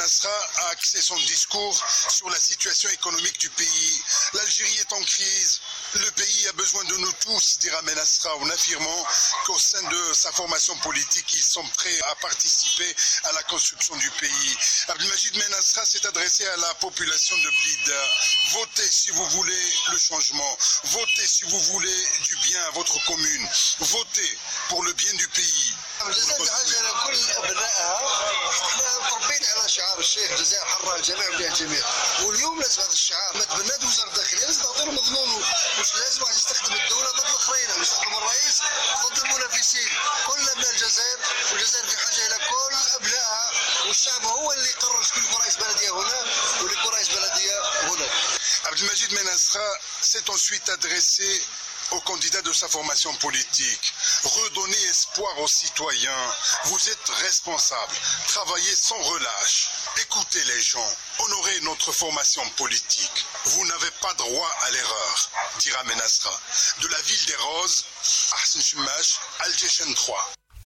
Benasra a axé son discours sur la situation économique du pays. L'Algérie est en crise. Le pays a besoin de nous tous, dira Benasra, en affirmant qu'au sein de sa formation politique, ils sont prêts à participer à la construction du pays. Abdelmajid Benasra s'est adressé à la population de Blida. Votez si vous voulez le changement. Votez si vous voulez du bien à votre commune. Votez pour le bien du pays. الجزائر بحاجه لكل ابنائها. احنا طبينا على شعار الشيخ الجزائر حره الجميع وليها الجميع، واليوم لازم هذا الشعار ما تبنات وزاره الداخليه لازم تعطي له مضمونه، مش لازم واحد يستخدم الدوله ضد الاخرين، او يستخدم الرئيس ضد المنافسين. كل ابناء الجزائر، والجزائر في حاجه الى كل ابنائها، والشعب هو اللي يقرر شكون يكون رئيس بلديه هنا واللي يكون رئيس بلديه هنا. Abdelmajid Benasra s'est ensuite adressé aux candidats de sa formation politique. Redonnez espoir aux citoyens. Vous êtes responsables. Travaillez sans relâche. Écoutez les gens. Honorez notre formation politique. Vous n'avez pas droit à l'erreur, dira Benasra. De la ville des Roses, Ahsen Chumash, Alger 3.